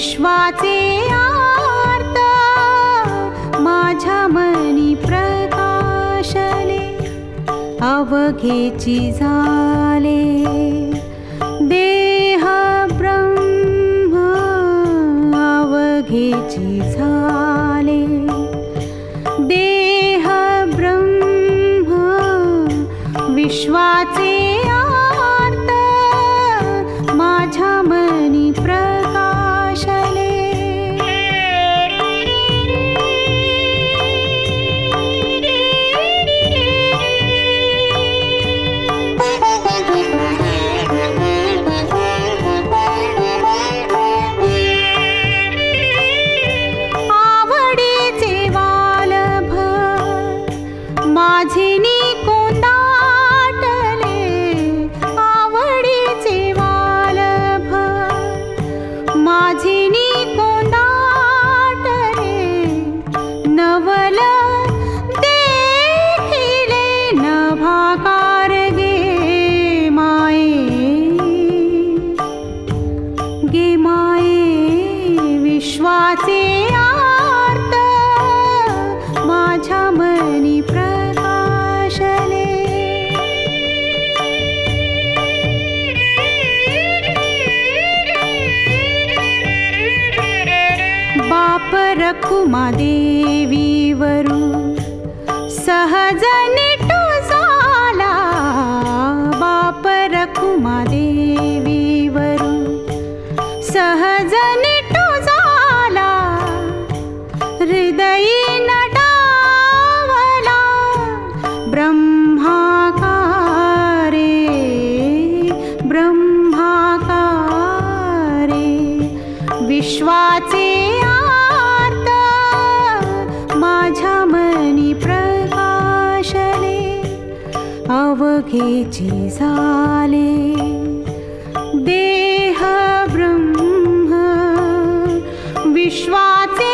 विश्वाचे आर्त माझ्या मनी प्रकाशले, अवघेची झाले देह ब्रह्म, अवघेची झाले देह ब्रह्म, विश्वाचे आर्त माझ्या मनी प्रकाशले. आवडीचे वालभ माझिनी कोंदाटले, आवडीचे वालभ माझिनी कोंदाटले, नवल देखिले नभाकार गे माये, विश्वाचे आर्त माझ्या मनी प्रकाशले. बाप रखुमा देवीवरू सहज निटू झाला, बाप रखुमा देवीवरू सहज निटू झाला, हृदयी नटावला ब्रह्माकारे, ब्रह्माकारे, विश्वाचे आर्त माझ्या मनी प्रकाशले, अवघेची झाले देह ब्रह्म, विश्वाचे